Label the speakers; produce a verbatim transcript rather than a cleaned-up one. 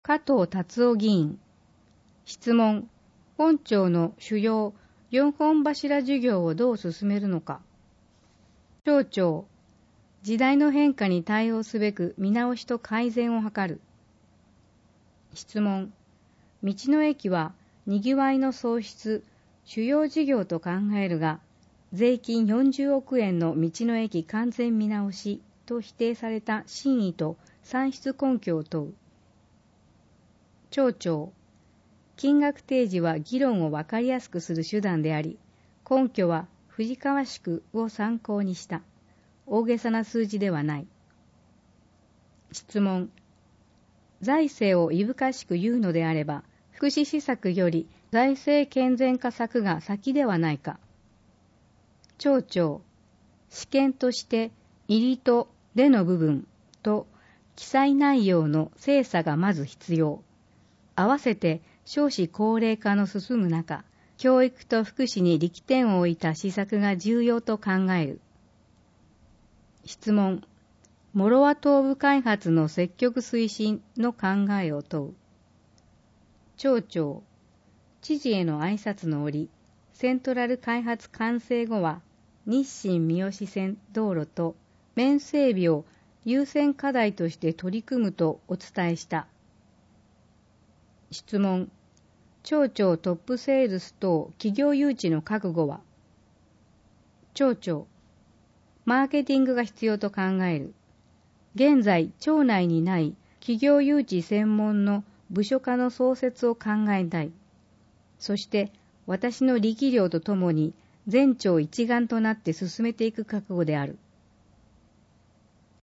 Speaker 1: 加藤達夫議員。質問。本庁の主要四本柱事業をどう進めるのか。省庁。時代の変化に対応すべく見直しと改善を図る。質問。道の駅はにぎわいの創出、主要事業と考えるが、税金よんじゅうおくえんの道の駅完全見直しと否定された真意と算出根拠を問う。庁長。金額提示は議論を分かりやすくする手段であり、根拠は藤川宿を参考にした。大げさな数字ではない。質問。財政をいぶかしく言うのであれば、福祉施策より財政健全化策が先ではないか。庁長。試験として入りとでの部分と記載内容の精査がまず必要。合わせて少子高齢化の進む中、教育と福祉に力点を置いた施策が重要と考える。質問。諸和東部開発の積極推進の考えを問う。庁長。知事への挨拶の折、セントラル開発完成後は、日清三好線道路と面整備を優先課題として取り組むとお伝えした。質問。庁長トップセールス等企業誘致の覚悟は。庁長。マーケティングが必要と考える。現在、庁内にない企業誘致専門の部署課の創設を考えたい。そして、私の力量とともに全庁一丸となって進めていく覚悟である。